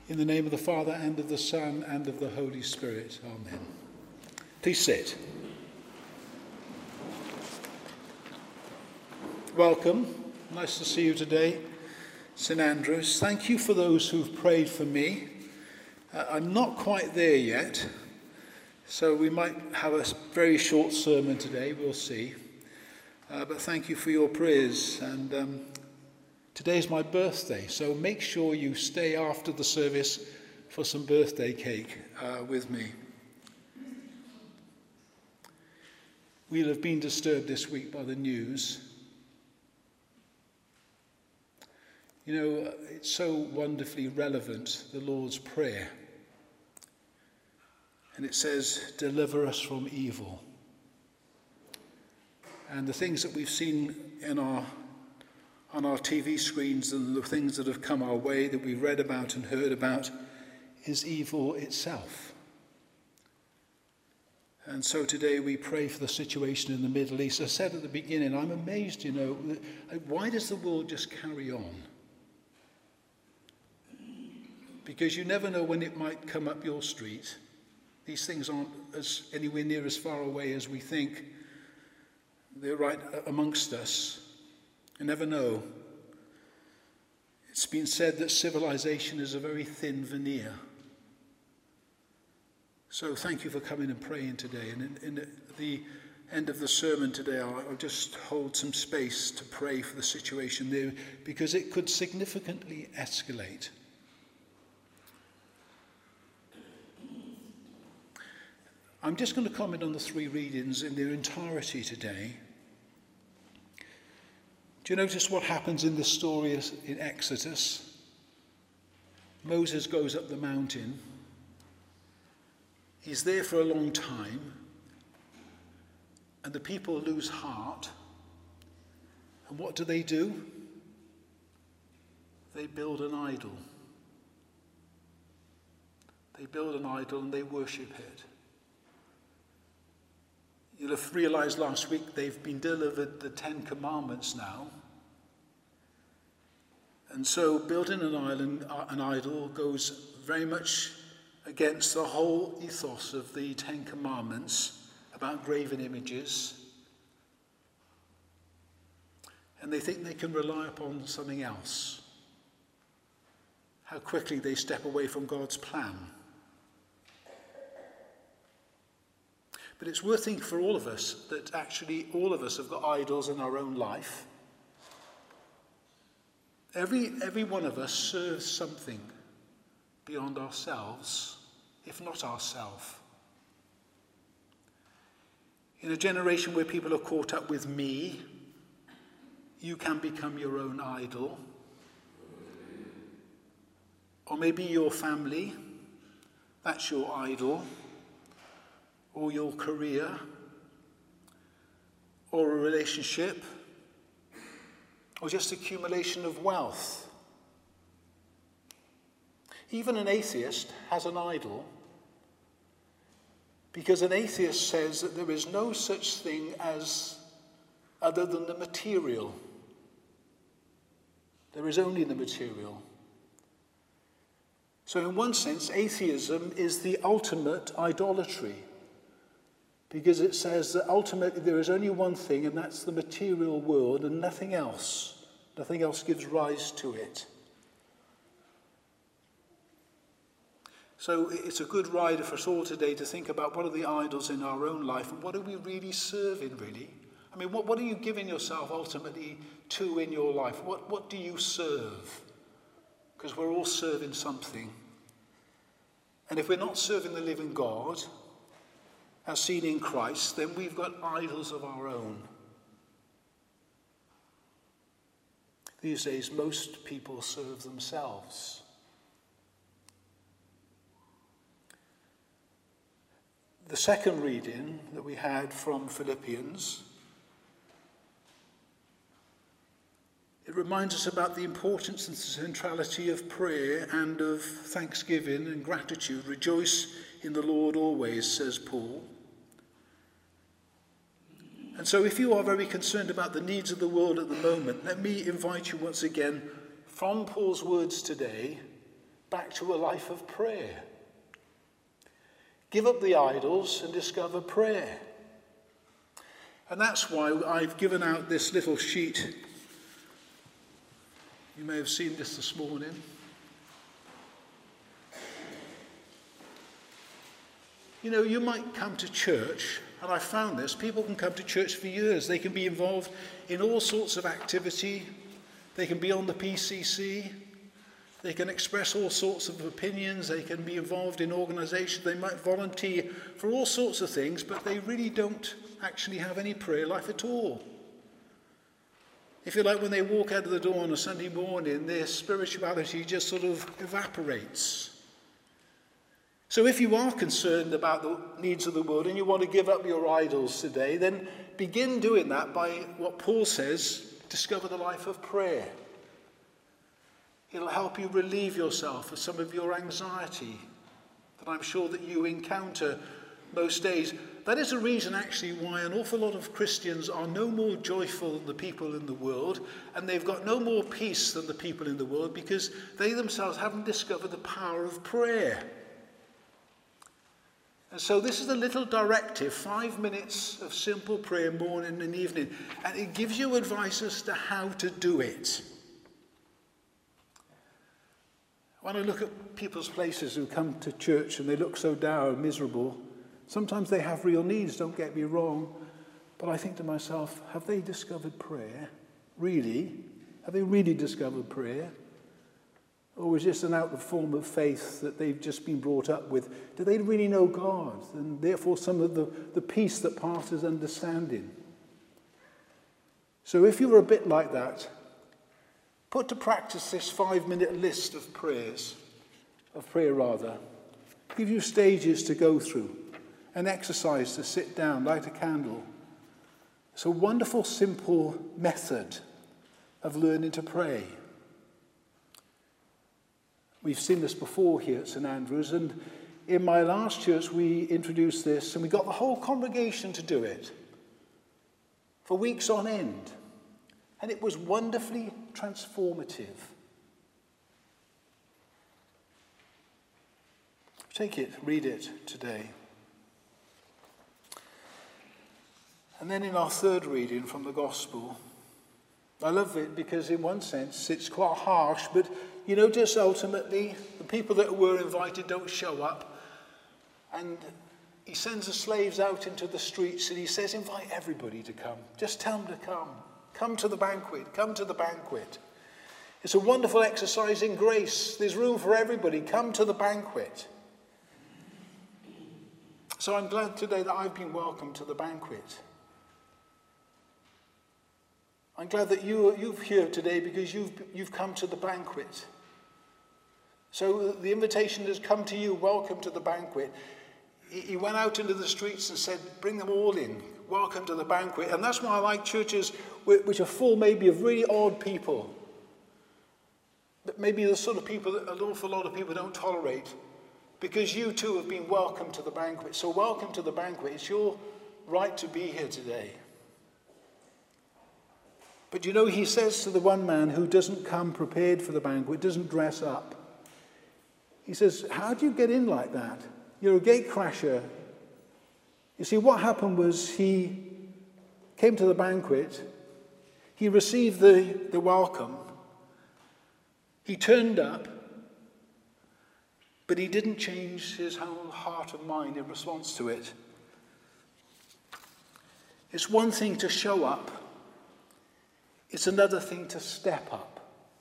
In the name of the Father, and of the Son, and of the Holy Spirit. Amen. Please sit. Welcome. Nice to see you today, St Andrews. Thank you for those who've prayed for me. I'm not quite there yet, so we might have a very short sermon today. We'll see. But thank you for your prayers. And today's my birthday, so make sure you stay after the service for some birthday cake with me. We'll have been disturbed this week by the news. You know, it's so wonderfully relevant, the Lord's Prayer. And it says, deliver us from evil. And the things that we've seen on our TV screens and the things that have come our way that we've read about and heard about is evil itself. And so today we pray for the situation in the Middle East. I said at the beginning, I'm amazed, why does the world just carry on? Because you never know when it might come up your street. These things aren't anywhere near as far away as we think. They're right amongst us. You never know. It's been said that civilization is a very thin veneer. So thank you for coming and praying today. And in the end of the sermon today, I'll just hold some space to pray for the situation there, because it could significantly escalate. I'm just going to comment on the three readings in their entirety today. Do you notice what happens in this story in Exodus? Moses goes up the mountain. He's there for a long time. And the people lose heart. And what do? They build an idol. They build an idol and they worship it. You'll have realized last week they've been delivered the 10 Commandments now. And so building an idol goes very much against the whole ethos of the 10 Commandments about graven images. And they think they can rely upon something else. How quickly they step away from God's plan. But it's worth thinking for all of us that actually all of us have got idols in our own life. Every one of us serves something beyond ourselves, if not ourself. In a generation where people are caught up with me, you can become your own idol. Or maybe your family, that's your idol. Or your career, or a relationship, or just accumulation of wealth. Even an atheist has an idol, because an atheist says that there is no such thing as other than the material. There is only the material. So in one sense, atheism is the ultimate idolatry. Because it says that ultimately there is only one thing, and that's the material world, and nothing else. Nothing else gives rise to it. So it's a good rider for us all today to think about what are the idols in our own life, and what are we really serving, really? I mean, what are you giving yourself ultimately to in your life? What do you serve? Because we're all serving something. And if we're not serving the living God, as seen in Christ, then we've got idols of our own. These days, most people serve themselves. The second reading that we had from Philippians, it reminds us about the importance and centrality of prayer and of thanksgiving and gratitude. Rejoice in the Lord always, says Paul. And so if you are very concerned about the needs of the world at the moment, let me invite you once again, from Paul's words today, back to a life of prayer. Give up the idols and discover prayer. And that's why I've given out this little sheet. You may have seen this morning. You know, you might come to church, and I found this, people can come to church for years. They can be involved in all sorts of activity. They can be on the PCC. They can express all sorts of opinions. They can be involved in organisations. They might volunteer for all sorts of things, but they really don't actually have any prayer life at all. If you like, when they walk out of the door on a Sunday morning, their spirituality just sort of evaporates. So if you are concerned about the needs of the world and you want to give up your idols today, then begin doing that by what Paul says, discover the life of prayer. It'll help you relieve yourself of some of your anxiety that I'm sure that you encounter most days. That is a reason actually why an awful lot of Christians are no more joyful than the people in the world, and they've got no more peace than the people in the world, because they themselves haven't discovered the power of prayer. And so this is a little directive, 5 minutes of simple prayer morning and evening, and it gives you advice as to how to do it. When I look at people's places who come to church and they look so dour and miserable, sometimes they have real needs, don't get me wrong, but I think to myself, have they discovered prayer? Really? Have they really discovered prayer? Or is this an outward form of faith that they've just been brought up with? Do they really know God? And therefore some of the peace that passes understanding. So if you're a bit like that, put to practice this 5-minute list of prayer. Give you stages to go through, an exercise to sit down, light a candle. It's a wonderful, simple method of learning to pray. We've seen this before here at St Andrews, and in my last church we introduced this, and we got the whole congregation to do it for weeks on end. And it was wonderfully transformative. Take it, read it today. And then in our third reading from the Gospel, I love it because in one sense it's quite harsh, but you notice ultimately the people that were invited don't show up. And he sends the slaves out into the streets and he says, invite everybody to come. Just tell them to come. Come to the banquet. Come to the banquet. It's a wonderful exercise in grace. There's room for everybody. Come to the banquet. So I'm glad today that I've been welcomed to the banquet. I'm glad that you're here today because you've come to the banquet. So the invitation has come to you. Welcome to the banquet. He went out into the streets and said, bring them all in. Welcome to the banquet. And that's why I like churches which are full maybe of really odd people. But maybe the sort of people that an awful lot of people don't tolerate. Because you too have been welcomed to the banquet. So welcome to the banquet. It's your right to be here today. But you know, he says to the one man who doesn't come prepared for the banquet, doesn't dress up. He says, how do you get in like that? You're a gate crasher. You see, what happened was he came to the banquet. He received the welcome. He turned up. But he didn't change his whole heart and mind in response to it. It's one thing to show up. It's another thing to step up.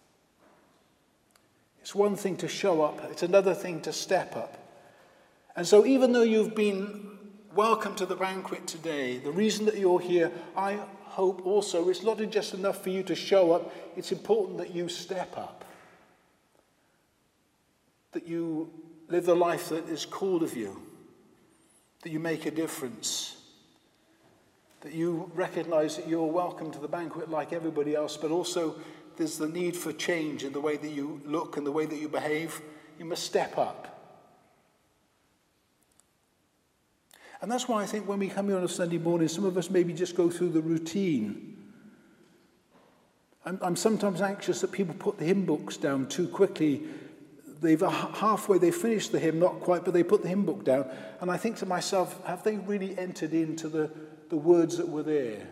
It's one thing to show up. It's another thing to step up. And so even though you've been welcome to the banquet today, the reason that you're here, I hope also it's not just enough for you to show up. It's important that you step up. That you live the life that is called of you. That you make a difference. That you recognize that you're welcome to the banquet like everybody else, but also there's the need for change in the way that you look and the way that you behave. You must step up. And that's why I think when we come here on a Sunday morning, some of us maybe just go through the routine. I'm sometimes anxious that people put the hymn books down too quickly. they finished the hymn, not quite, but they put the hymn book down. And I think to myself, have they really entered into the words that were there?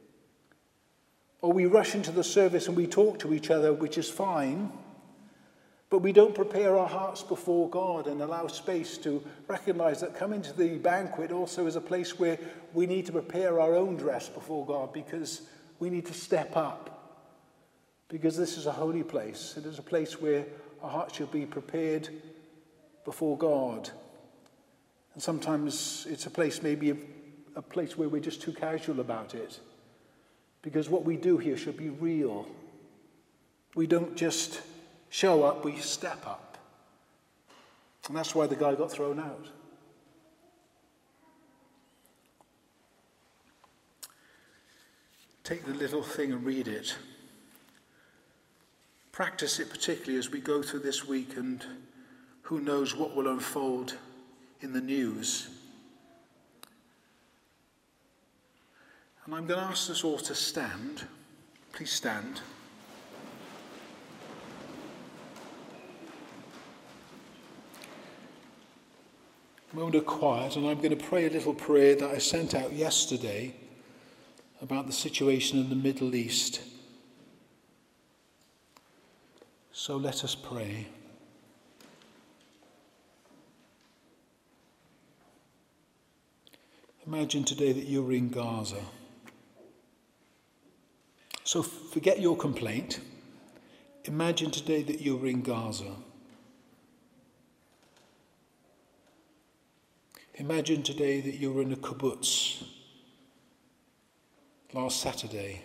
Or we rush into the service and we talk to each other, which is fine, but we don't prepare our hearts before God and allow space to recognize that coming to the banquet also is a place where we need to prepare our own dress before God, because we need to step up. Because this is a holy place. It is a place where our hearts should be prepared before God. And sometimes it's a place, maybe a place where we're just too casual about it. Because what we do here should be real. We don't just show up, we step up. And that's why the guy got thrown out. Take the little thing and read it. Practice it particularly as we go through this week, and who knows what will unfold in the news. And I'm going to ask us all to stand. Please stand. A moment of quiet, and I'm going to pray a little prayer that I sent out yesterday about the situation in the Middle East. So let us pray. Imagine today that you're in Gaza. So forget your complaint. Imagine today that you're in Gaza. Imagine today that you were in a kibbutz last Saturday.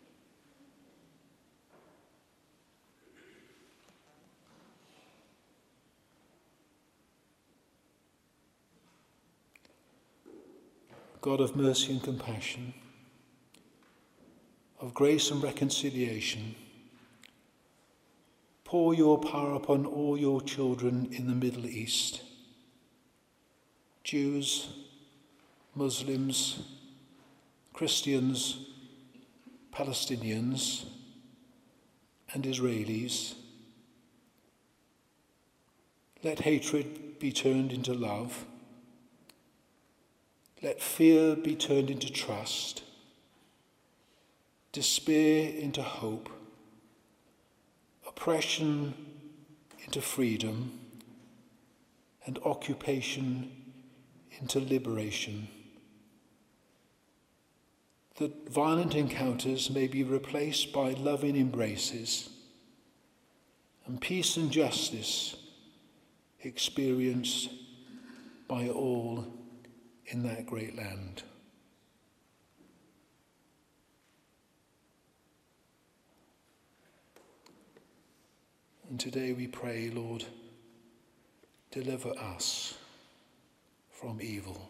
God of mercy and compassion, of grace and reconciliation, pour your power upon all your children in the Middle East. Jews, Muslims, Christians, Palestinians, and Israelis. Let hatred be turned into love. Let fear be turned into trust, despair into hope, oppression into freedom, and occupation into liberation. That violent encounters may be replaced by loving embraces, and peace and justice experienced by all in that great land. And today we pray, Lord, deliver us from evil.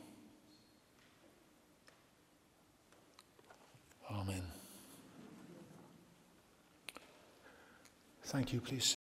Amen. Thank you, please.